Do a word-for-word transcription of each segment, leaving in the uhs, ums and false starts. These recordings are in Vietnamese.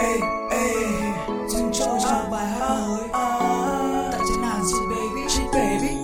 ê, ê, dừng cho cho bài hát mới tại trên nàng Shit Baby, Shit Baby.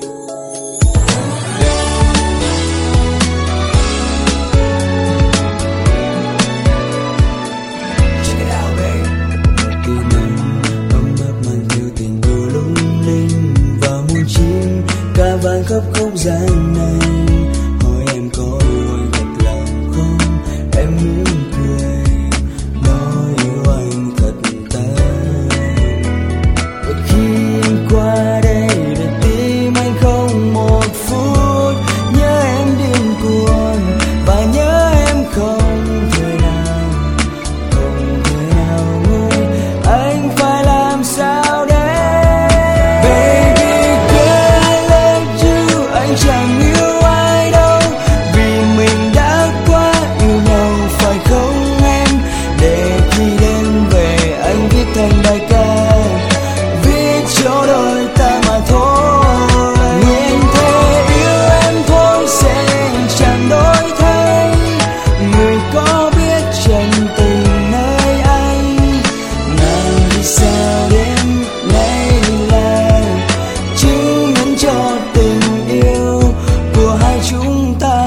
Check it out, baby. Kỷ niệm ấm áp mang theo tình yêu lung linh và muôn chim ca vang khắp không gian này. Hỏi em có yêu anh thật lòng không? Em mỉm cười nói yêu anh thật tâm. Và khi anh qua đây để tim anh không một phút nhớ em điên cuồng và nhớ em không thể nào, không thể nào nguôi. Anh phải làm sao đây? Baby girl, I love you. Anh chẳng yêu ai đâu vì mình đã quá yêu nhau phải không em? Để khi đêm về anh viết thành bài ca viết cho đôi ta mà thôi. Nguyện thề yêu em thôi sẽ chẳng đổi thay. Người có biết chân tình nơi anh nàng vì sao đêm nay là chứng minh cho tình yêu của hai chúng ta.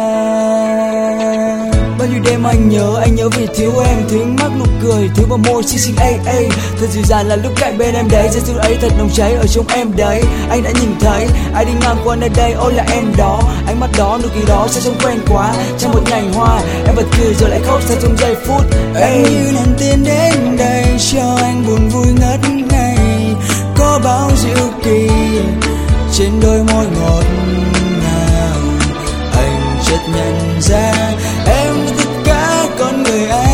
Bao nhiêu đêm anh nhớ, anh nhớ vì thiếu em, thiếu ánh mắt nụ cười, thiếu bờ môi xinh xinh ê ê. Thật dịu dàng là lúc cạnh bên em đấy, giây phút ấy thật nồng cháy ở trong em đấy. Anh đã nhìn thấy ai đi ngang qua nơi đây, ôi là em đó, ánh mắt đó, nụ cười đó sẽ trông quen quá. Trong một nhành hoa em bật cười rồi lại khóc sau trong giây phút. Em như lần tiên đến đây cho anh buồn vui ngất ngây, có bao diệu kỳ trên đôi môi ngọt ngào. Anh chợt nhận ra em là tất cả con người anh.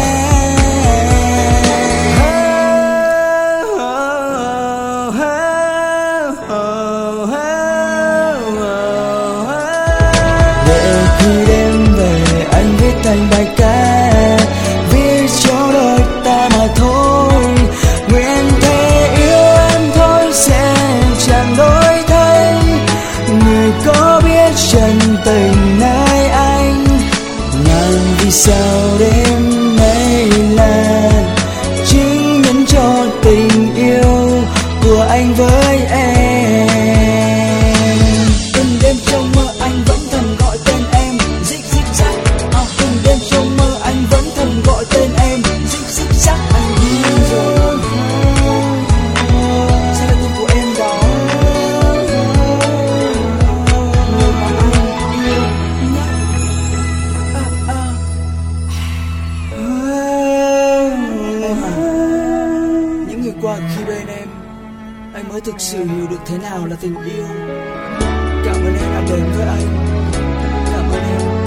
Để khi đêm về anh viết thành bài ca viết cho đôi ta mà thôi. Nguyện thề yêu em thôi sẽ chẳng đổi thay. Người có biết chân tình nơi anh nàng vì sao đêm nay là chứng minh cho tình yêu của anh với em. Từng đêm trong mơ anh vẫn thầm gọi tên em dích dích dắc. À, từng đêm trong mơ anh vẫn thầm gọi tên em dích dích dắc. Anh đi rồi sẽ là tên của em đó, người mà anh yêu nhất. À, à. Những ngày qua khi bên em, anh mới thực sự hiểu được thế nào là tình yêu. Cảm ơn em đã đến với anh. Cảm ơn em.